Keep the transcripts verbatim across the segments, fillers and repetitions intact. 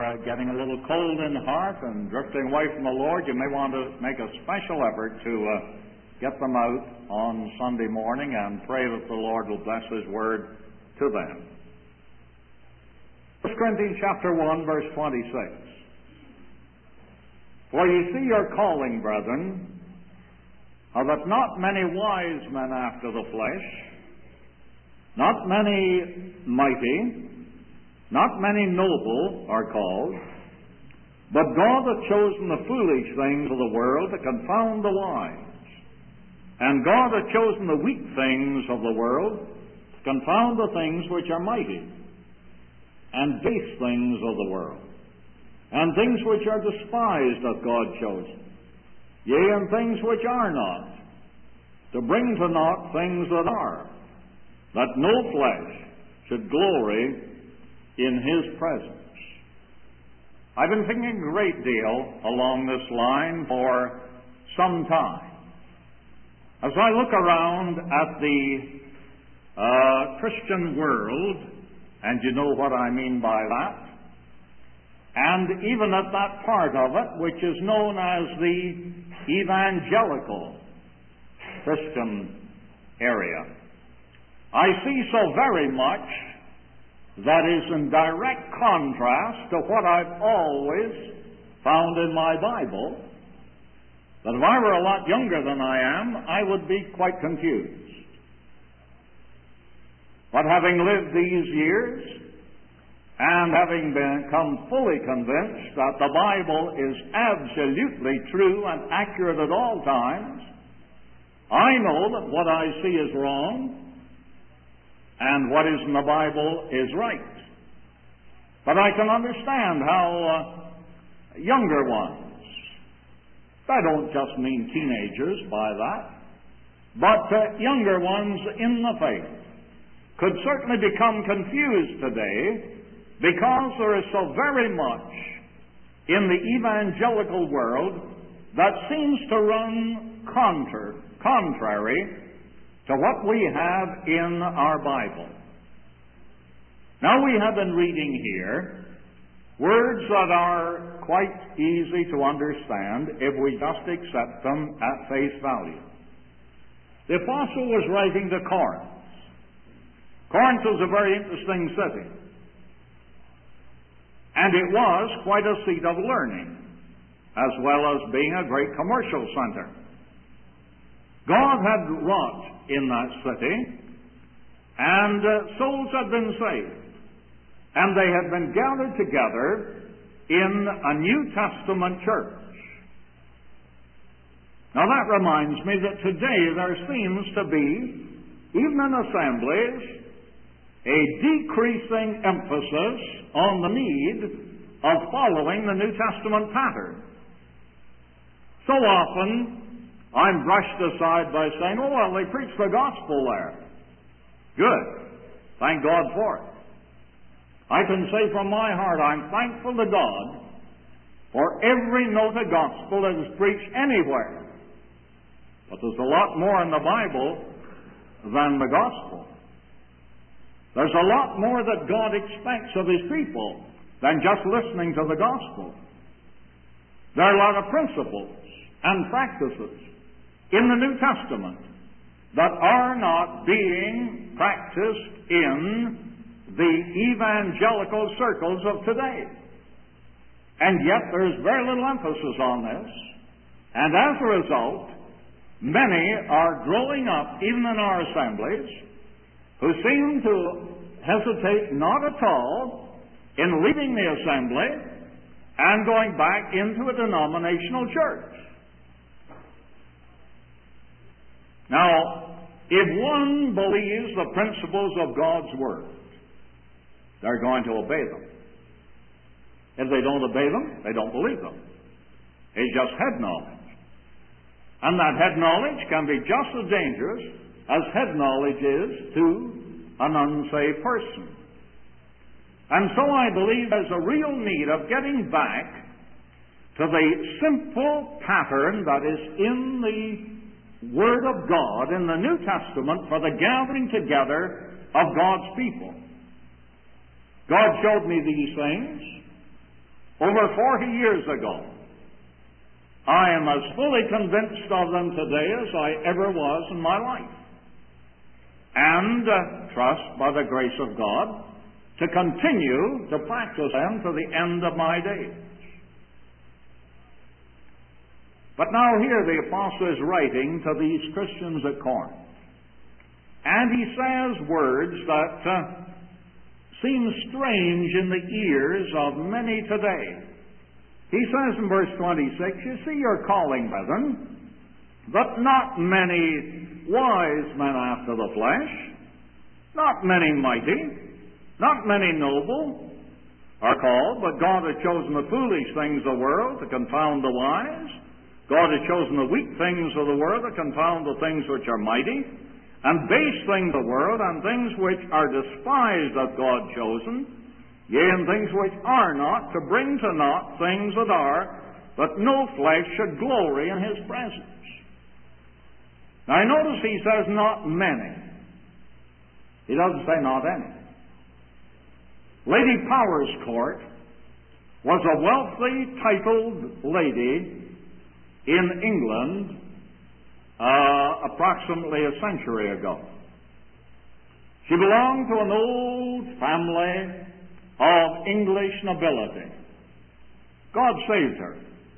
uh, getting a little cold in heart and drifting away from the Lord, you may want to make a special effort to uh, get them out on Sunday morning and pray that the Lord will bless His Word to them. First Corinthians chapter one, verse twenty-six. For ye see your calling, brethren, how that not many wise men after the flesh, not many mighty, not many noble are called, but God hath chosen the foolish things of the world to confound the wise. And God hath chosen the weak things of the world to confound the things which are mighty, and base things of the world, and things which are despised hath God chosen, yea, and things which are not, to bring to naught things that are, that no flesh should glory in His presence. I've been thinking a great deal along this line for some time. As I look around at the uh, Christian world, and you know what I mean by that, and even at that part of it which is known as the evangelical Christian area, I see so very much that is in direct contrast to what I've always found in my Bible, that if I were a lot younger than I am, I would be quite confused. But having lived these years, and having become fully convinced that the Bible is absolutely true and accurate at all times, I know that what I see is wrong, and what is in the Bible is right. But I can understand how uh, younger ones, I don't just mean teenagers by that, but uh, younger ones in the faith could certainly become confused today because there is so very much in the evangelical world that seems to run contra- contrary to what we have in our Bible. Now, we have been reading here words that are quite easy to understand if we just accept them at face value. The apostle was writing to Corinth. Corinth was a very interesting city, and it was quite a seat of learning, as well as being a great commercial center. God had wrought in that city, and uh, souls had been saved, and they had been gathered together in a New Testament church. Now that reminds me that today there seems to be, even in assemblies, a decreasing emphasis on the need of following the New Testament pattern. So often I'm brushed aside by saying, oh, well, they preach the gospel there. Good. Thank God for it. I can say from my heart, I'm thankful to God for every note of gospel that is preached anywhere. But there's a lot more in the Bible than the gospel. There's a lot more that God expects of His people than just listening to the gospel. There are a lot of principles and practices in the New Testament that are not being practiced in the evangelical circles of today. And yet there's very little emphasis on this. And as a result, many are growing up, even in our assemblies, who seem to hesitate not at all in leaving the assembly and going back into a denominational church. Now, if one believes the principles of God's Word, they're going to obey them. If they don't obey them, they don't believe them. It's just head knowledge. And that head knowledge can be just as dangerous as head knowledge is to an unsaved person. And so I believe there's a real need of getting back to the simple pattern that is in the Word of God in the New Testament for the gathering together of God's people. God showed me these things over forty years ago. I am as fully convinced of them today as I ever was in my life, and uh, trust by the grace of God to continue to practice them to the end of my days. But now here the apostle is writing to these Christians at Corinth, and he says words that uh, seem strange in the ears of many today. He says in verse twenty-six, you see your calling, brethren, that not many wise men after the flesh, not many mighty, not many noble are called, but God hath chosen the foolish things of the world to confound the wise. God hath chosen the weak things of the world to confound the things which are mighty, and base things of the world, and things which are despised hath God chosen, yea, and things which are not, to bring to naught things that are, that no flesh should glory in his presence. Now notice he says not many. He doesn't say not any. Lady Powerscourt was a wealthy, titled lady in England uh, approximately a century ago. She belonged to an old family of English nobility. God saved her.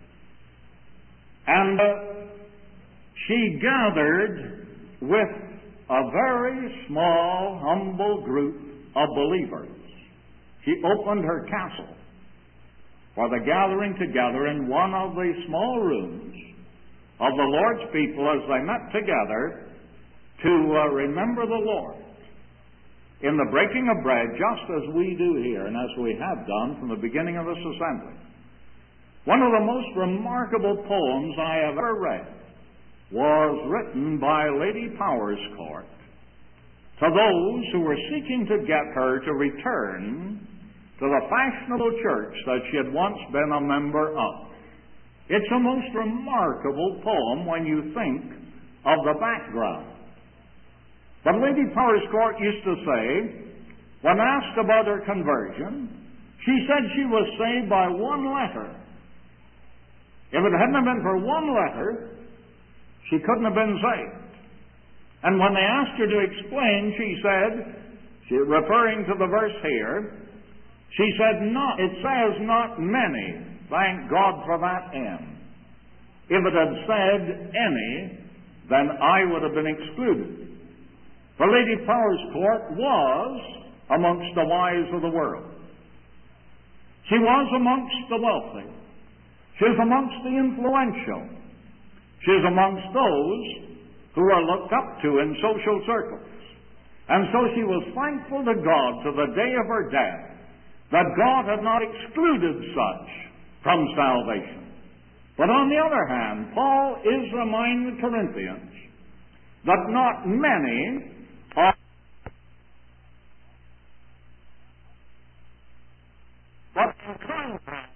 And uh, she gathered with a very small, humble group of believers. She opened her castle for the gathering together in one of the small rooms of the Lord's people as they met together to uh, remember the Lord in the breaking of bread, just as we do here and as we have done from the beginning of this assembly. One of the most remarkable poems I have ever read was written by Lady Powerscourt to those who were seeking to get her to return to the fashionable church that she had once been a member of. It's a most remarkable poem when you think of the background. But Lady Powerscourt used to say, when asked about her conversion, she said she was saved by one letter. If it hadn't been for one letter, she couldn't have been saved. And when they asked her to explain, she said, she, referring to the verse here, she said, not, it says not many. Thank God for that end. If it had said any, then I would have been excluded. For Lady Powerscourt was amongst the wise of the world. She was amongst the wealthy. She was amongst the influential. She was amongst those who are looked up to in social circles. And so she was thankful to God to the day of her death that God had not excluded such from salvation. But on the other hand, Paul is reminding the Corinthians that not many are but in contrast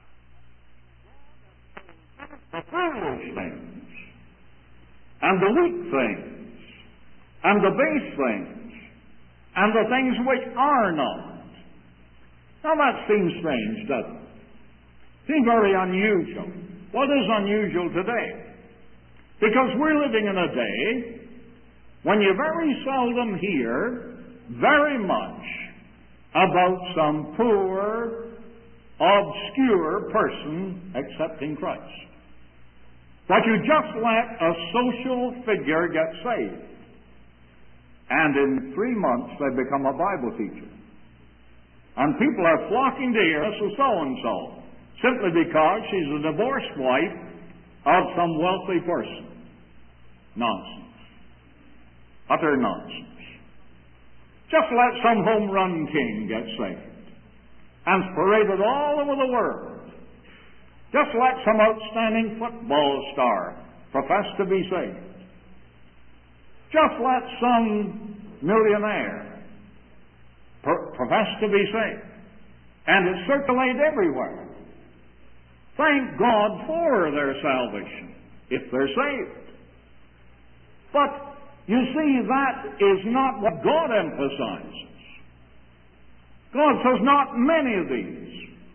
the foolish things and the weak things and the base things and the things which are not. Now that seems strange, doesn't it? Seems very unusual. What is unusual today? Because we're living in a day when you very seldom hear very much about some poor, obscure person accepting Christ. But you just let a social figure get saved, and in three months they become a Bible teacher. And people are flocking to hear us with so-and-so, simply because she's a divorced wife of some wealthy person. Nonsense. Utter nonsense. Just let some home run king get saved and paraded all over the world. Just let some outstanding football star profess to be saved. Just let some millionaire profess to be saved, and it circulate everywhere. Thank God for their salvation, if they're saved. But, you see, that is not what God emphasizes. God says, not many of these.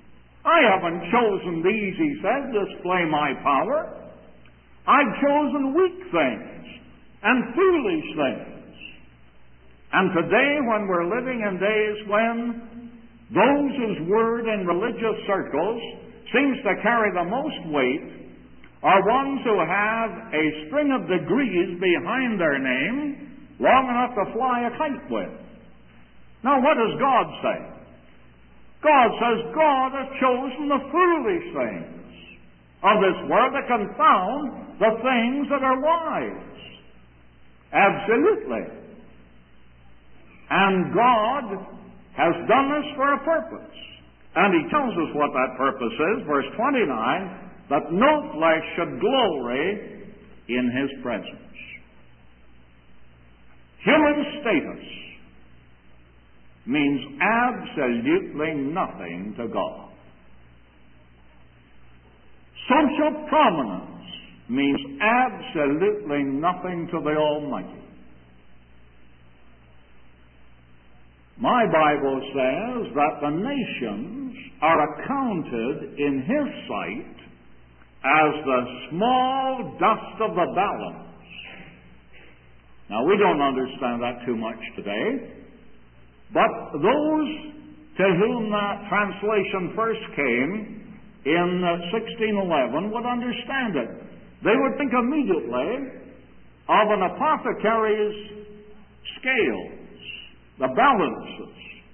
I haven't chosen these, he said, to display my power. I've chosen weak things and foolish things. And today, when we're living in days when those whose word in religious circles seems to carry the most weight are ones who have a string of degrees behind their name long enough to fly a kite with. Now, what does God say? God says God has chosen the foolish things of this world to confound the things that are wise. Absolutely. And God has done this for a purpose. And he tells us what that purpose is, verse twenty-nine, that no flesh should glory in his presence. Human status means absolutely nothing to God. Social prominence means absolutely nothing to the Almighty. My Bible says that the nations are accounted in his sight as the small dust of the balance. Now, we don't understand that too much today, but those to whom that translation first came in sixteen eleven would understand it. They would think immediately of an apothecary's scales, the balances,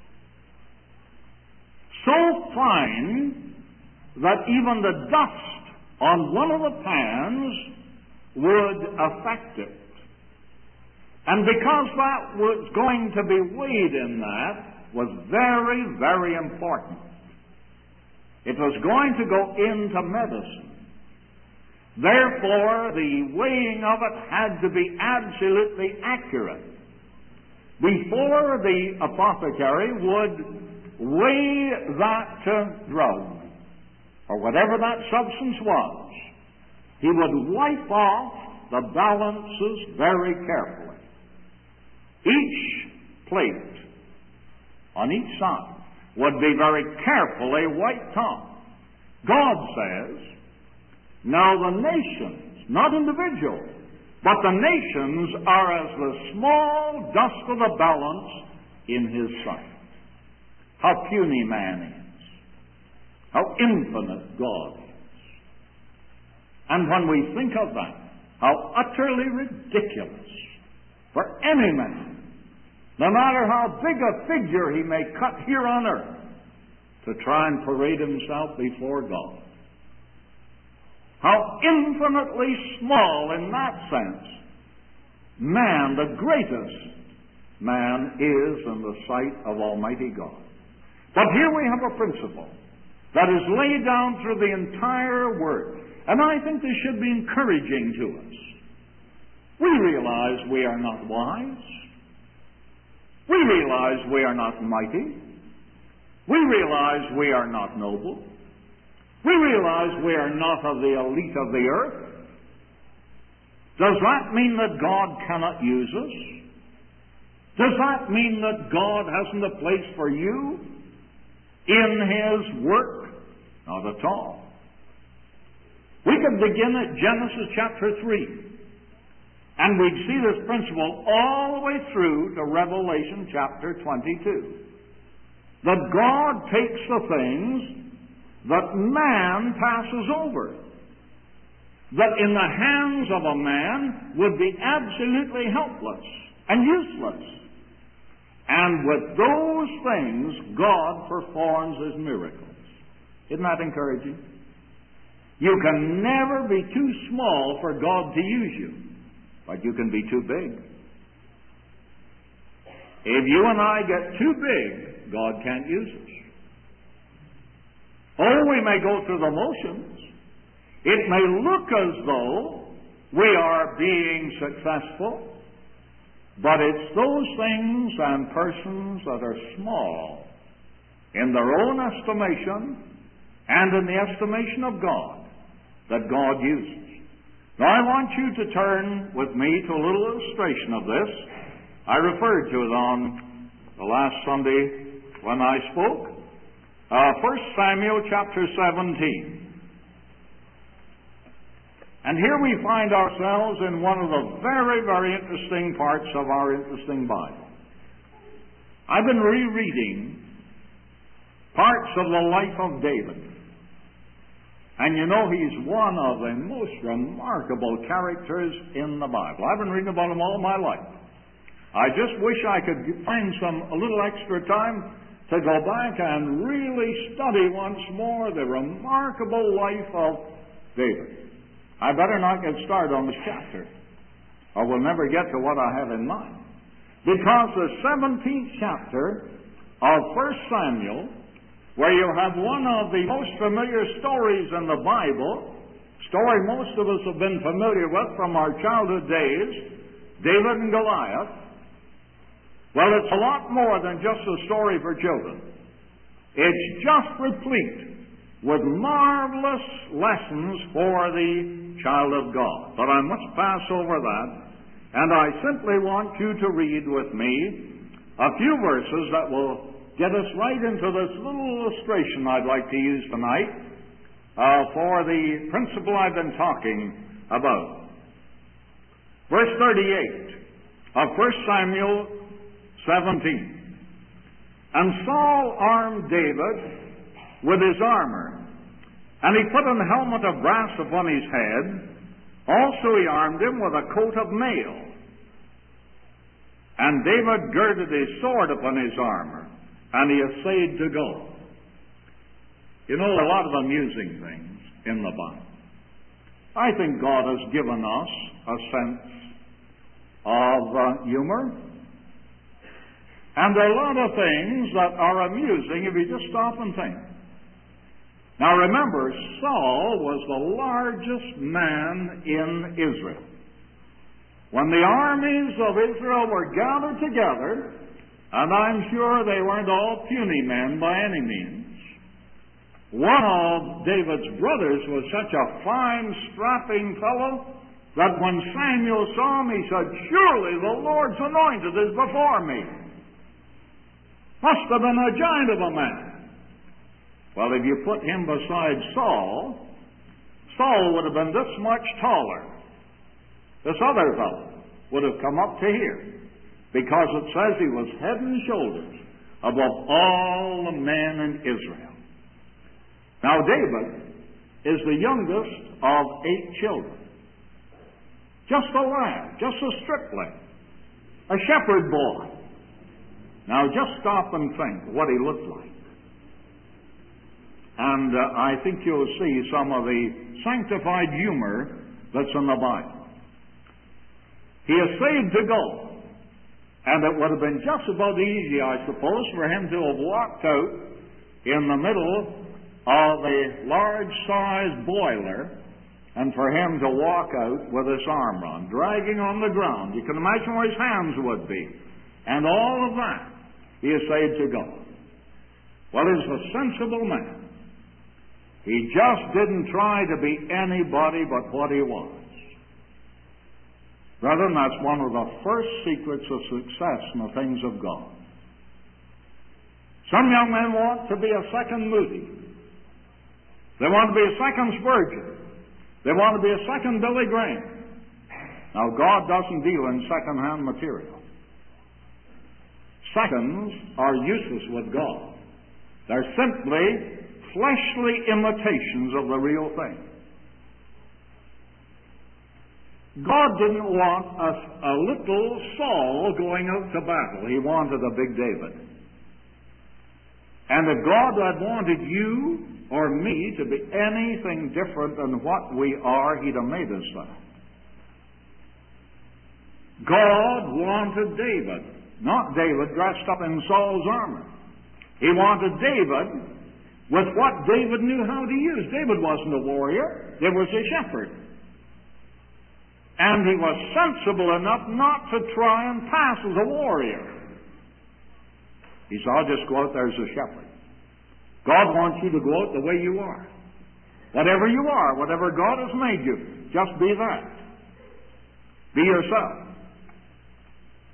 so fine that even the dust on one of the pans would affect it. And because that was going to be weighed in that was very, very important. It was going to go into medicine. Therefore, the weighing of it had to be absolutely accurate. Before the apothecary would weigh that uh, drug, or whatever that substance was, he would wipe off the balances very carefully. Each plate on each side would be very carefully wiped off. God says, now the nations, not individuals, but the nations are as the small dust of the balance in his sight. How puny man is. How infinite God is. And when we think of that, how utterly ridiculous for any man, no matter how big a figure he may cut here on earth, to try and parade himself before God. How infinitely small in that sense man, the greatest man, is in the sight of Almighty God. But here we have a principle that is laid down through the entire Word. And I think this should be encouraging to us. We realize we are not wise. We realize we are not mighty. We realize we are not noble. We realize we are not of the elite of the earth. Does that mean that God cannot use us? Does that mean that God hasn't a place for you in His work? Not at all. We could begin at Genesis chapter three, and we'd see this principle all the way through to Revelation chapter twenty-two. That God takes the things that man passes over, that in the hands of a man would be absolutely helpless and useless. And with those things, God performs His miracles. Isn't that encouraging? You can never be too small for God to use you, but you can be too big. If you and I get too big, God can't use us. Oh, we may go through the motions. It may look as though we are being successful, but it's those things and persons that are small in their own estimation and in the estimation of God that God uses. Now, I want you to turn with me to a little illustration of this. I referred to it on the last Sunday when I spoke uh, First Samuel chapter seventeen. And here we find ourselves in one of the very, very interesting parts of our interesting Bible. I've been rereading parts of the life of David. And you know, he's one of the most remarkable characters in the Bible. I've been reading about him all my life. I just wish I could find some a little extra time to go back and really study once more the remarkable life of David. I better not get started on this chapter, or we'll never get to what I have in mind. Because the seventeenth chapter of First Samuel, where you have one of the most familiar stories in the Bible, story most of us have been familiar with from our childhood days, David and Goliath. Well, it's a lot more than just a story for children. It's just replete with marvelous lessons for the child of God. But I must pass over that, and I simply want you to read with me a few verses that will get us right into this little illustration I'd like to use tonight uh, for the principle I've been talking about. Verse thirty-eight of First Samuel seventeen. And Saul armed David with his armor, and he put an helmet of brass upon his head. Also he armed him with a coat of mail. And David girded his sword upon his armor, and he essayed to go. You know, a lot of amusing things in the Bible. I think God has given us a sense of uh, humor. And there are a lot of things that are amusing if you just stop and think. Now remember, Saul was the largest man in Israel. When the armies of Israel were gathered together, and I'm sure they weren't all puny men by any means, one of David's brothers was such a fine, strapping fellow that when Samuel saw him, he said, "Surely the Lord's anointed is before me." Must have been a giant of a man. Well, if you put him beside Saul, Saul would have been this much taller. This other fellow would have come up to here, because it says he was head and shoulders above all the men in Israel. Now, David is the youngest of eight children. Just a lad, just a stripling, a shepherd boy. Now, just stop and think what he looked like. And uh, I think you'll see some of the sanctified humor that's in the Bible. He essayed to go, and it would have been just about easy, I suppose, for him to have walked out in the middle of a large-sized boiler, and for him to walk out with his arm on, dragging on the ground. You can imagine where his hands would be, and all of that. He essayed to go. Well, he's a sensible man. He just didn't try to be anybody but what he was. Brethren, that's one of the first secrets of success in the things of God. Some young men want to be a second Moody. They want to be a second Spurgeon. They want to be a second Billy Graham. Now, God doesn't deal in second-hand material. Seconds are useless with God. They're simply fleshly imitations of the real thing. God didn't want a, a little Saul going out to battle. He wanted a big David. And if God had wanted you or me to be anything different than what we are, He'd have made us that. God wanted David, not David dressed up in Saul's armor. He wanted David with what David knew how to use. David wasn't a warrior. He was a shepherd. And he was sensible enough not to try and pass as a warrior. He said, "I'll just go out there as a shepherd." God wants you to go out the way you are. Whatever you are, whatever God has made you, just be that. Be yourself.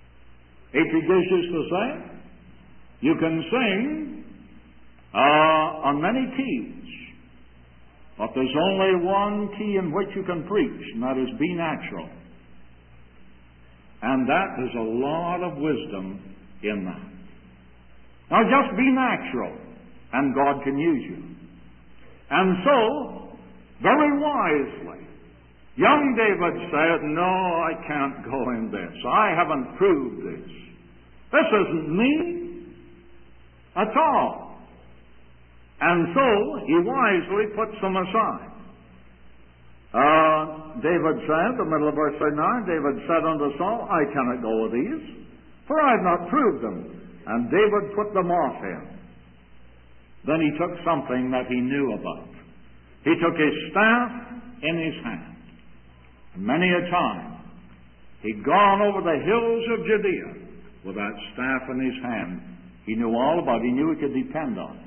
H P. Gish used to say, you can sing uh, on many keys. But there's only one key in which you can preach, and that is be natural. And that is a lot of wisdom in that. Now just be natural, and God can use you. And so, very wisely, young David said, no, I can't go in this. I haven't proved this. This isn't me at all. And so, he wisely puts them aside. Uh, David said, the middle of verse thirty-nine, David said unto Saul, I cannot go with these, for I have not proved them. And David put them off him. Then he took something that he knew about. He took his staff in his hand. Many a time, he'd gone over the hills of Judea with that staff in his hand. He knew all about it. He knew he could depend on it.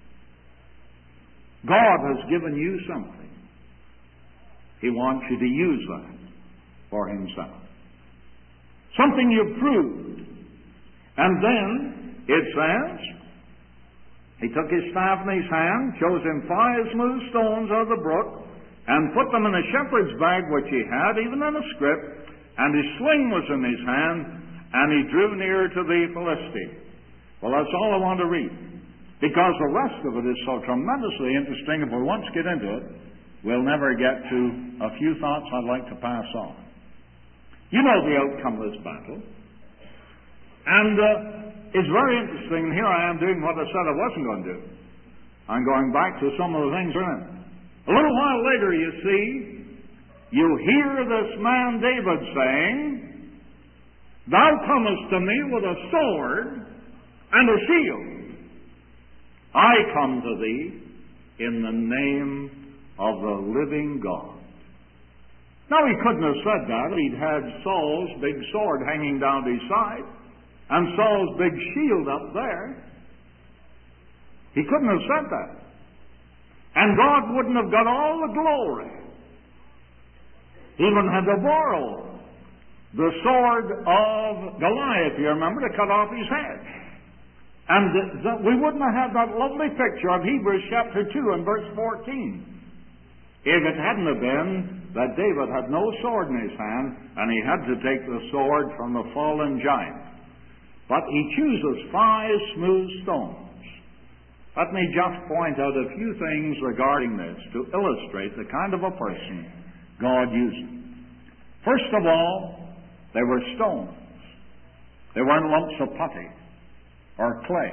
God has given you something. He wants you to use that for himself. Something you've proved. And then, it says, he took his staff in his hand, chose him five smooth stones out of the brook, and put them in a shepherd's bag which he had, even in a scrip, and his sling was in his hand, and he drew near to the Philistine. Well, that's all I want to read. Because the rest of it is so tremendously interesting, if we once get into it, we'll never get to a few thoughts I'd like to pass on. You know the outcome of this battle. And uh, it's very interesting, and here I am doing what I said I wasn't going to do. I'm going back to some of the things in it. A little while later, you see, you hear this man David saying, Thou comest to me with a sword and a shield. I come to thee in the name of the living God. Now, he couldn't have said that if he'd had Saul's big sword hanging down his side and Saul's big shield up there. He couldn't have said that. And God wouldn't have got all the glory. He even had to borrow the sword of Goliath, you remember, to cut off his head. And the, the, we wouldn't have had that lovely picture of Hebrews chapter two and verse fourteen if it hadn't have been that David had no sword in his hand and he had to take the sword from the fallen giant. But he chooses five smooth stones. Let me just point out a few things regarding this to illustrate the kind of a person God uses. First of all, they were stones. They weren't lumps of putty or clay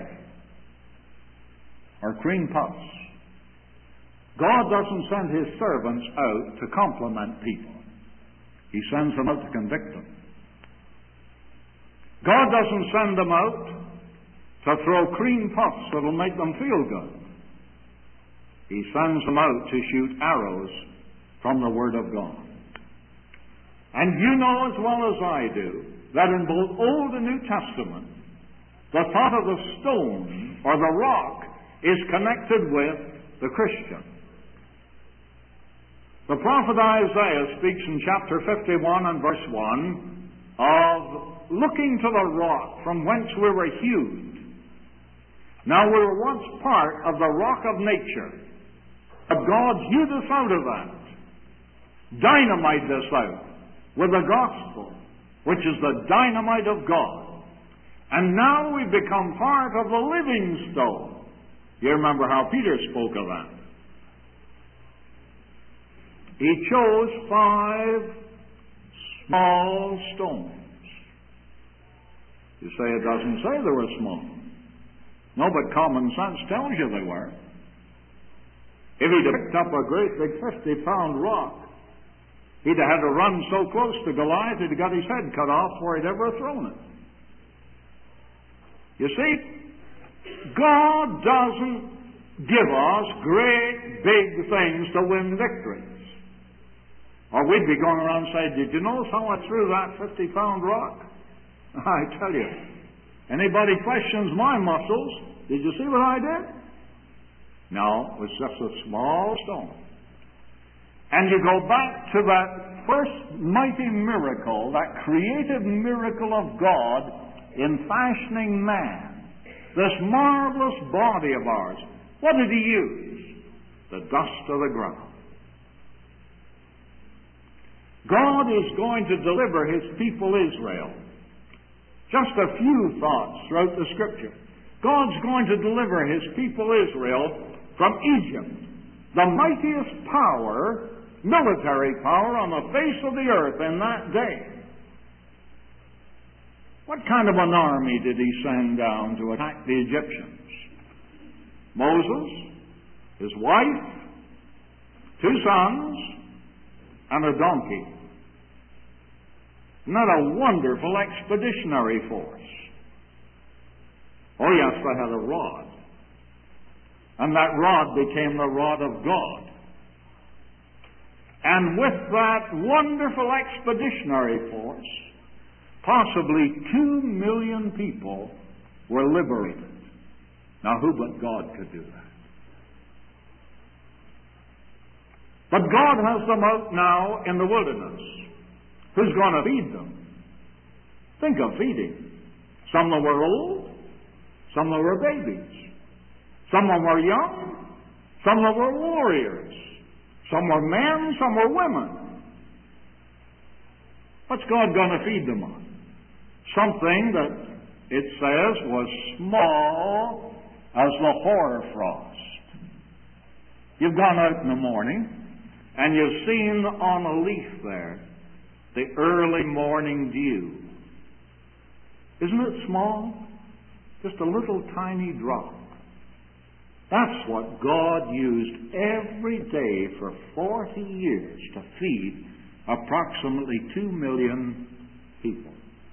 or cream puffs. God doesn't send his servants out to compliment people. He sends them out to convict them. God doesn't send them out to throw cream puffs that'll make them feel good. He sends them out to shoot arrows from the Word of God. And you know as well as I do that in both Old and New Testament, the thought of the stone or the rock is connected with the Christian. The prophet Isaiah speaks in chapter fifty-one and verse one of looking to the rock from whence we were hewed. Now we were once part of the rock of nature, but God hewed us out of that, dynamited us out with the gospel, which is the dynamite of God. And now we've become part of the living stone. You remember how Peter spoke of that. He chose five small stones. You say it doesn't say they were small. No, but common sense tells you they were. If he'd have picked up a great big fifty-pound rock, he'd have had to run so close to Goliath he'd have got his head cut off before he'd ever thrown it. You see, God doesn't give us great big things to win victories. Or we'd be going around saying, did you notice how I threw that fifty-pound rock? I tell you, anybody questions my muscles, did you see what I did? No, it was just a small stone. And you go back to that first mighty miracle, that creative miracle of God in fashioning man, this marvelous body of ours. What did he use? The dust of the ground. God is going to deliver his people Israel. Just a few thoughts throughout the Scripture. God's going to deliver his people Israel from Egypt, the mightiest power, military power on the face of the earth in that day. What kind of an army did he send down to attack the Egyptians? Moses, his wife, two sons, and a donkey. Isn't that a wonderful expeditionary force? Oh yes, they had a rod. And that rod became the rod of God. And with that wonderful expeditionary force, possibly two million people were liberated. Now, who but God could do that? But God has them out now in the wilderness. Who's going to feed them? Think of feeding. Some that were old, some that were babies. Some of them were young, some of them were warriors. Some were men, some were women. What's God going to feed them on? Something that it says was small as the hoarfrost. You've gone out in the morning and you've seen on a leaf there the early morning dew. Isn't it small? Just a little tiny drop. That's what God used every day for forty years to feed approximately two million people.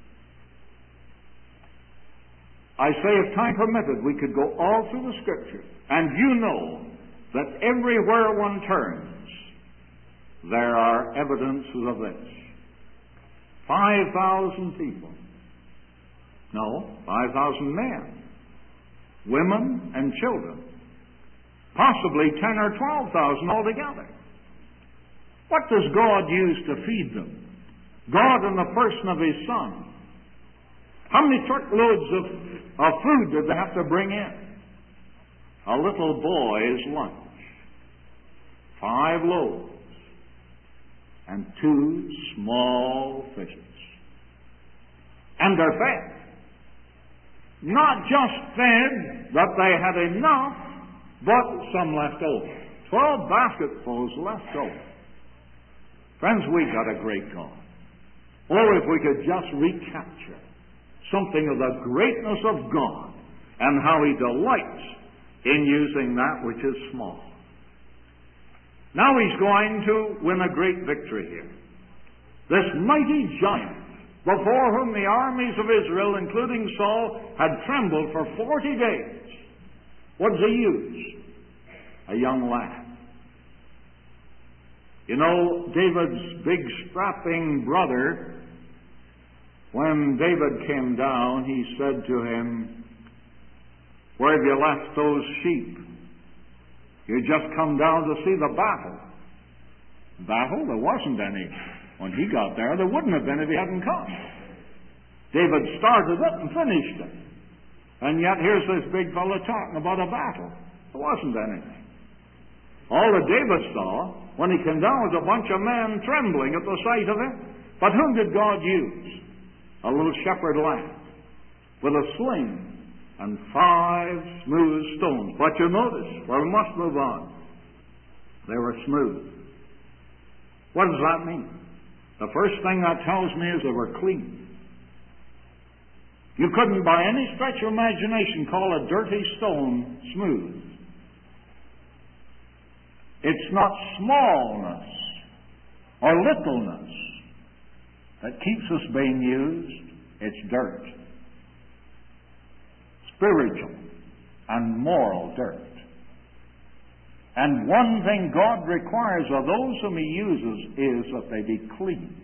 I say, if time permitted, we could go all through the Scripture, and you know that everywhere one turns, there are evidences of this. Five thousand people. No, five thousand men, women, and children. Possibly ten or twelve thousand altogether. What does God use to feed them? God in the person of his Son. How many truckloads of, of food did they have to bring in? A little boy's lunch. Five loaves and two small fishes. And they're fed. Not just fed that they had enough, but some left over. Twelve basketfuls left over. Friends, we got a great God. Oh, if we could just recapture something of the greatness of God and how he delights in using that which is small. Now he's going to win a great victory here. This mighty giant, before whom the armies of Israel, including Saul, had trembled for forty days. What does he use? A young lad. You know, David's big strapping brother, when David came down, he said to him, "Where have you left those sheep? You just come down to see the battle." Battle? There wasn't any. When he got there, there wouldn't have been if he hadn't come. David started it and finished it. And yet here's this big fellow talking about a battle. There wasn't anything. All that David saw when he came down was a bunch of men trembling at the sight of him. But whom did God use? A little shepherd lad with a sling and five smooth stones. But you notice, well, we must move on. They were smooth. What does that mean? The first thing that tells me is they were clean. You couldn't by any stretch of imagination call a dirty stone smooth. It's not smallness or littleness that keeps us being used. It's dirt. Spiritual and moral dirt. And one thing God requires of those whom he uses is that they be clean.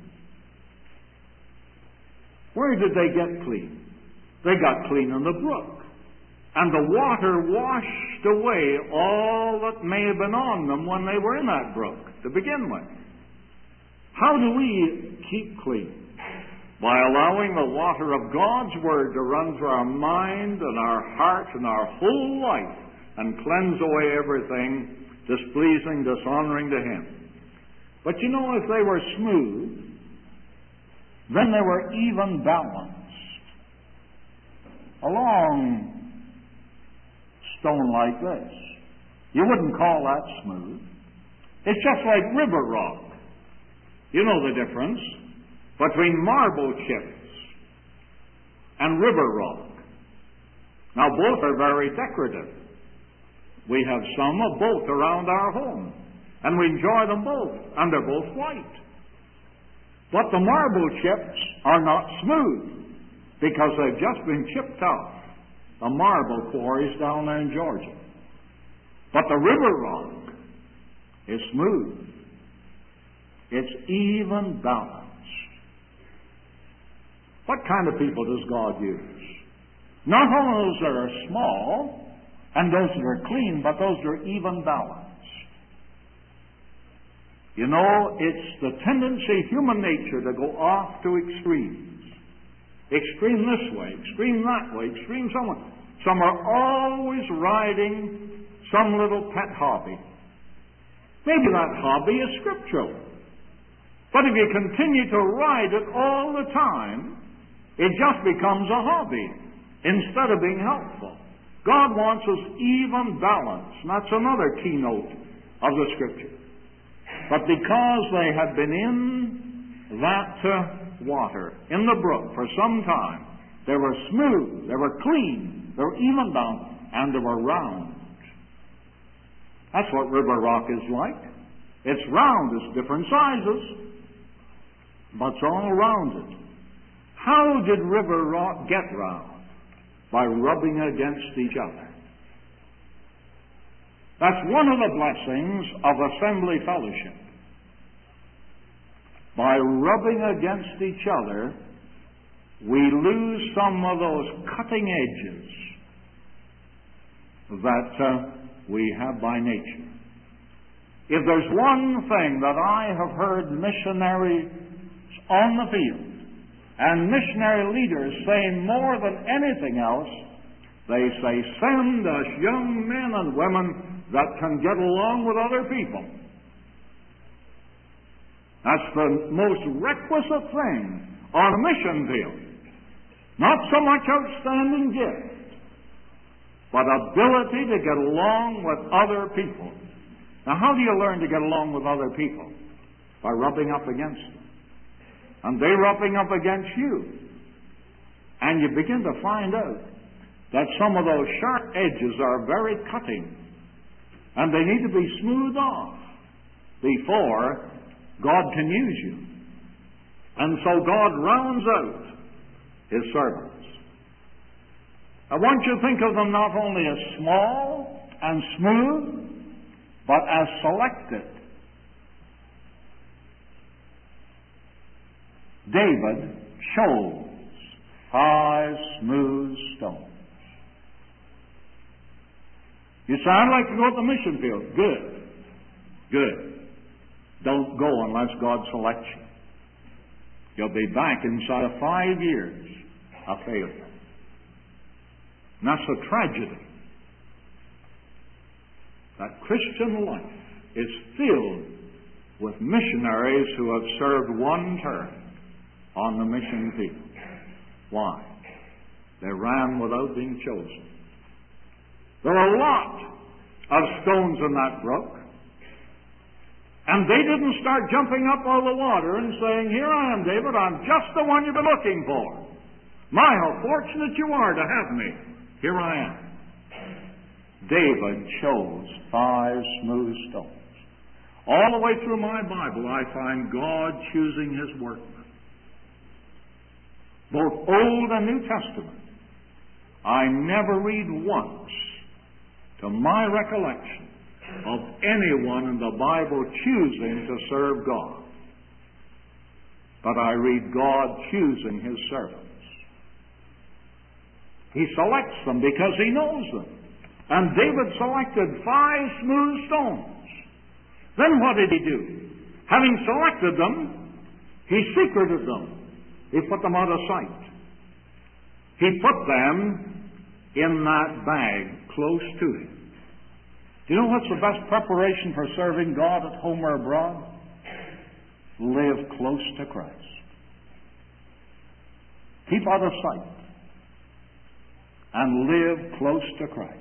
Where did they get clean? They got clean in the brook. And the water washed away all that may have been on them when they were in that brook to begin with. How do we keep clean? By allowing the water of God's Word to run through our mind and our heart and our whole life, and cleanse away everything displeasing, dishonoring to Him. But you know, if they were smooth, then they were even balanced. A long stone like this, you wouldn't call that smooth. It's just like river rock. You know the difference between marble chips and river rock. Now, both are very decorative. We have some of both around our home, and we enjoy them both, and they're both white. But the marble chips are not smooth, because they've just been chipped off the marble quarries down there in Georgia. But the river rock is smooth. It's even balanced. What kind of people does God use? Not only those that are small and those that are clean, but those that are even balanced. You know, it's the tendency, human nature, to go off to extremes. Extreme this way, extreme that way, extreme somewhere. Some are always riding some little pet hobby. Maybe that hobby is scriptural. But if you continue to ride it all the time, it just becomes a hobby instead of being helpful. God wants us even balanced. And that's another keynote of the Scripture. But because they had been in that uh, water, in the brook, for some time, they were smooth, they were clean, they were even balanced, and they were round. That's what river rock is like. It's round, it's different sizes, but it's all rounded. How did river rock get round? By rubbing against each other. That's one of the blessings of assembly fellowship. By rubbing against each other, we lose some of those cutting edges that uh, we have by nature. If there's one thing that I have heard missionaries on the field and missionary leaders say more than anything else, they say, send us young men and women that can get along with other people. That's the most requisite thing on a mission field. Not so much outstanding gift, but ability to get along with other people. Now, how do you learn to get along with other people? By rubbing up against them. And they rubbing up against you. And you begin to find out that some of those sharp edges are very cutting. And they need to be smoothed off before God can use you. And so God rounds out His servants. I want you to think of them not only as small and smooth, but as selected. David chose five smooth stones. You say, I'd like to go to the mission field. Good. Good. Don't go unless God selects you. You'll be back inside of five years a failure. And that's a tragedy. That Christian life is filled with missionaries who have served one term on the mission field. Why? They ran without being chosen. There are a lot of stones in that brook, and they didn't start jumping up out of the water and saying, here I am, David, I'm just the one you've been looking for. My, how fortunate you are to have me. Here I am. David chose five smooth stones. All the way through my Bible, I find God choosing His workmen. Both Old and New Testament. I never read once, to my recollection, of anyone in the Bible choosing to serve God. But I read God choosing His servants. He selects them because He knows them. And David selected five smooth stones. Then what did he do? Having selected them, he secreted them. He put them out of sight. He put them in that bag close to him. Do you know what's the best preparation for serving God at home or abroad? Live close to Christ. Keep out of sight and live close to Christ.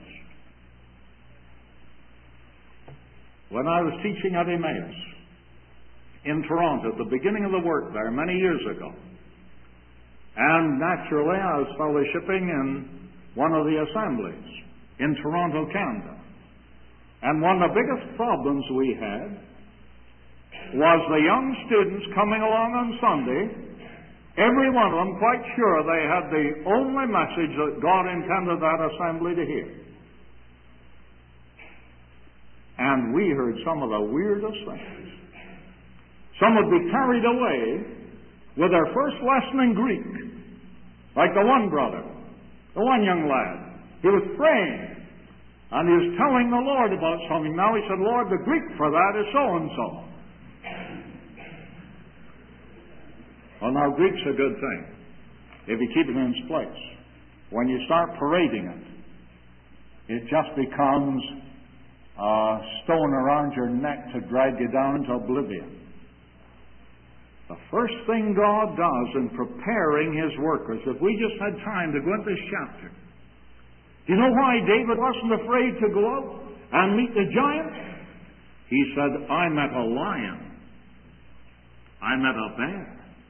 When I was teaching at Emmaus in Toronto at the beginning of the work there many years ago, and naturally I was fellowshipping in one of the assemblies in Toronto, Canada. And one of the biggest problems we had was the young students coming along on Sunday, every one of them quite sure they had the only message that God intended that assembly to hear. And we heard some of the weirdest things. Some would be carried away with their first lesson in Greek, like the one brother, the one young lad. He was praying, and he was telling the Lord about something. Now he said, Lord, the Greek for that is so-and-so. Well, now, Greek's a good thing, if you keep it in its place. When you start parading it, it just becomes a stone around your neck to drag you down into oblivion. The first thing God does in preparing His workers, if we just had time to go into this chapter, do you know why David wasn't afraid to go out and meet the giant? He said, I met a lion. I met a bear.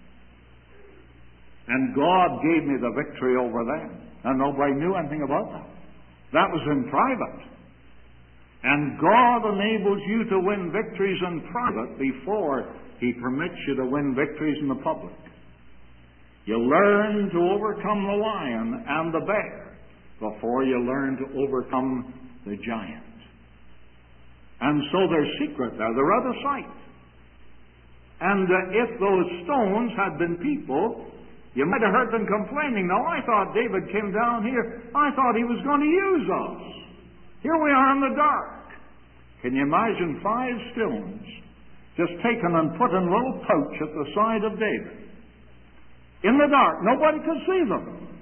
And God gave me the victory over them. And nobody knew anything about that. That was in private. And God enables you to win victories in private before He permits you to win victories in the public. You learn to overcome the lion and the bear before you learn to overcome the giant. And so they're secret there. They're out of sight. And uh, if those stones had been people, you might have heard them complaining. Now, I thought David came down here. I thought he was going to use us. Here we are in the dark. Can you imagine five stones just taken and put in a little pouch at the side of David? In the dark. Nobody could see them.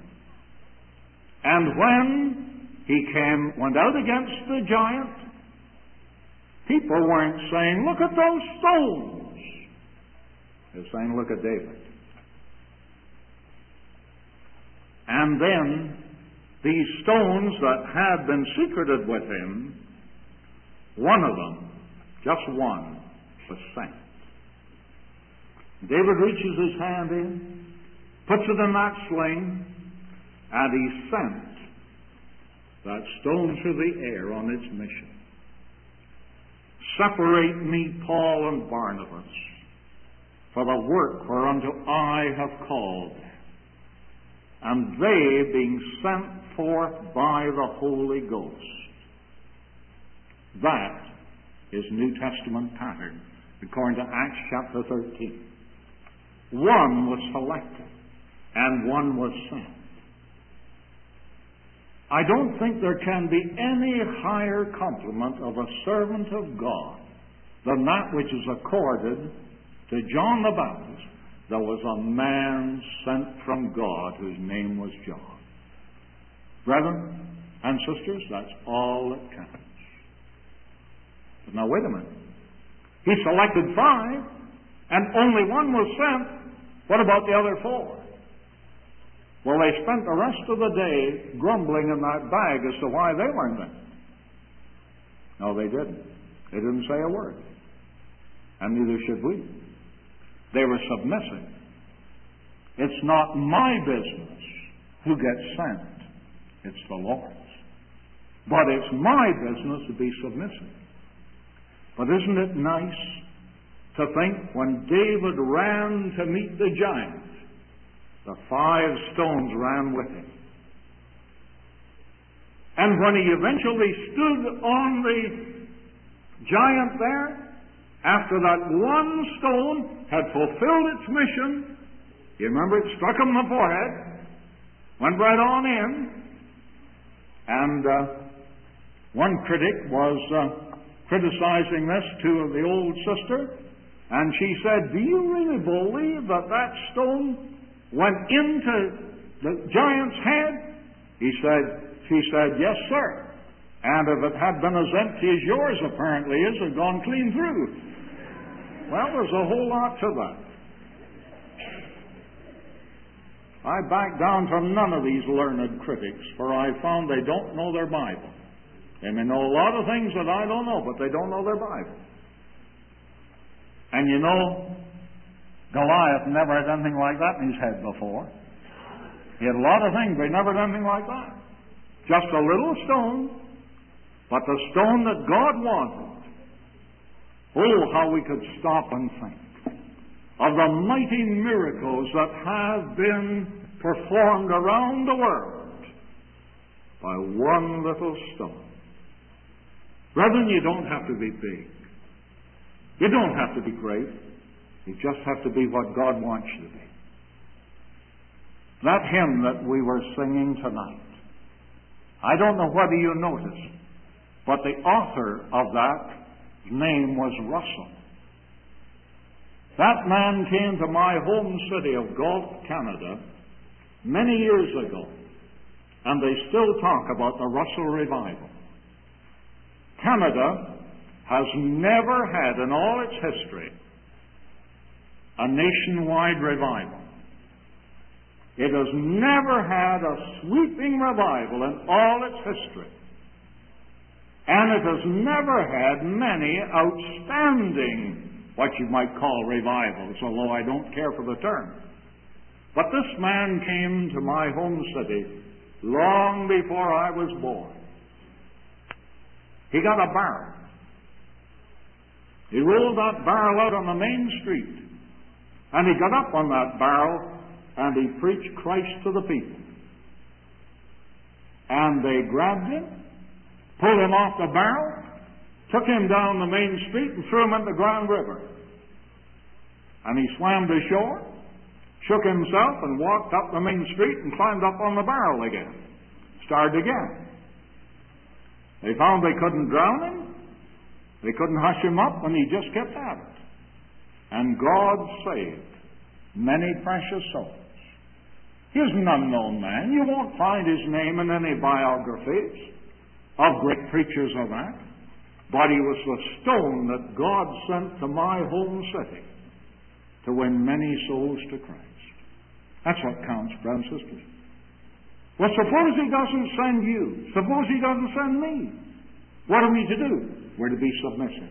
And when he came, went out against the giant, people weren't saying, look at those stones. They're saying, look at David. And then these stones that had been secreted with him, one of them, just one, was sent. David reaches his hand in, puts it in that sling, and he sent that stone through the air on its mission. Separate me, Paul and Barnabas, for the work whereunto I have called them. And they, being sent forth by the Holy Ghost. That is New Testament pattern, according to Acts chapter thirteen. One was selected, and one was sent. I don't think there can be any higher compliment of a servant of God than that which is accorded to John the Baptist. There was a man sent from God whose name was John. Brethren and sisters, that's all that counts. But now wait a minute. He selected five, and only one was sent. What about the other four? Well, they spent the rest of the day grumbling in that bag as to why they weren't there. No, they didn't. They didn't say a word. And neither should we. They were submissive. It's not my business who gets sent. It's the Lord's. But it's my business to be submissive. But isn't it nice to think when David ran to meet the giant, the five stones ran with him. And when he eventually stood on the giant there, after that one stone had fulfilled its mission, you remember it struck him in the forehead, went right on in, and uh, one critic was uh, criticizing this to the old sister, and she said, do you really believe that that stone went into the giant's head? He said, she said, yes, sir. And if it had been as empty as yours apparently is, it had gone clean through. Well, there's a whole lot to that. I back down from none of these learned critics, for I found they don't know their Bible. They may know a lot of things that I don't know, but they don't know their Bible. And you know, Goliath never had anything like that in his head before. He had a lot of things, but he never had anything like that. Just a little stone, but the stone that God wanted. Oh, how we could stop and think of the mighty miracles that have been performed around the world by one little stone. Brethren, you don't have to be big. You don't have to be great. You just have to be what God wants you to be. That hymn that we were singing tonight, I don't know whether you noticed, but the author of that name was Russell. That man came to my home city of Galt, Canada, many years ago, and they still talk about the Russell Revival. Canada has never had in all its history a nationwide revival. It has never had a sweeping revival in all its history. And it has never had many outstanding, what you might call revivals, although I don't care for the term. But this man came to my home city long before I was born. He got a barrel. He rolled that barrel out on the main street, and he got up on that barrel, and he preached Christ to the people. And they grabbed him, pulled him off the barrel, took him down the main street and threw him into the Grand River. And he swam to shore, shook himself, and walked up the main street and climbed up on the barrel again. Started again. They found they couldn't drown him. They couldn't hush him up, and he just kept at it. And God saved many precious souls. He is an unknown man. You won't find his name in any biographies of great preachers of that. But he was the stone that God sent to my home city to win many souls to Christ. That's what counts, brothers and sisters. Well, suppose he doesn't send you. Suppose he doesn't send me. What are we to do? We're to be submissive.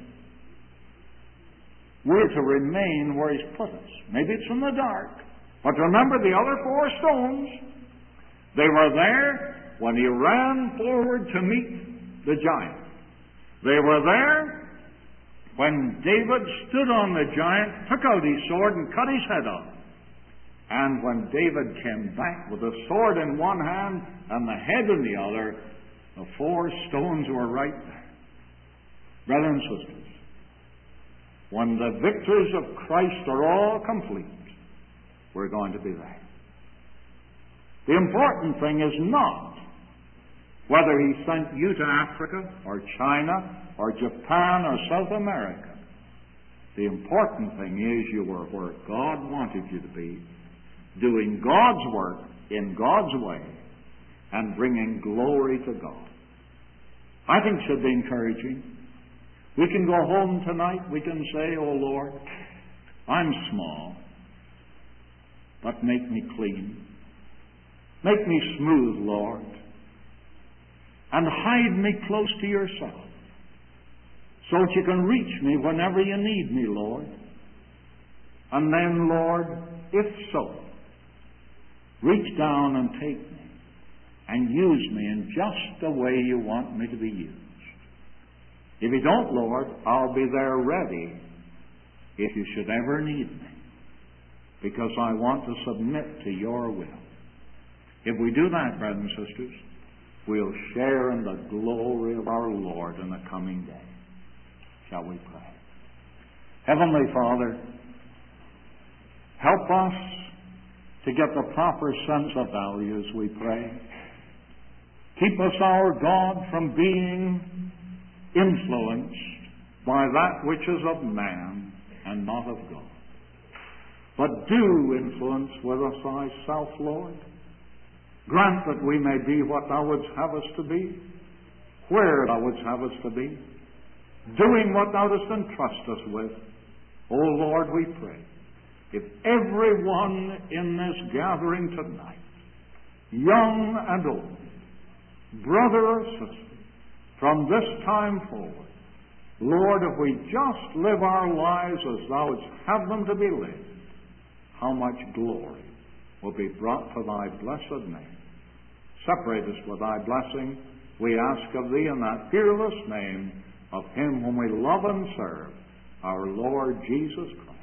We're to remain where he's put us. Maybe it's in the dark. But remember the other four stones. They were there when he ran forward to meet the giant. They were there when David stood on the giant, took out his sword, and cut his head off. And when David came back with the sword in one hand and the head in the other, the four stones were right there. Brothers and sisters, when the victories of Christ are all complete, we're going to be there. The important thing is not whether he sent you to Africa or China or Japan or South America. The important thing is you were where God wanted you to be, doing God's work in God's way and bringing glory to God. I think it should be encouraging. We can go home tonight, we can say, "Oh Lord, I'm small, but make me clean. Make me smooth, Lord, and hide me close to yourself so that you can reach me whenever you need me, Lord. And then, Lord, if so, reach down and take me and use me in just the way you want me to be used. If you don't, Lord, I'll be there ready if you should ever need me, because I want to submit to your will." If we do that, brothers and sisters, we'll share in the glory of our Lord in the coming day. Shall we pray? Heavenly Father, help us to get the proper sense of values, we pray. Keep us, our God, from being influenced by that which is of man and not of God. But do influence with us thyself, Lord. Grant that we may be what thou wouldst have us to be. where thou wouldst have us to be, doing what thou dost entrust us with. O Lord, we pray, if everyone in this gathering tonight, young and old, brother or sister, from this time forward, Lord, if we just live our lives as thou wouldst have them to be lived, how much glory will be brought to thy blessed name. Separate us with thy blessing, we ask of thee in that fearless name of him whom we love and serve, our Lord Jesus Christ.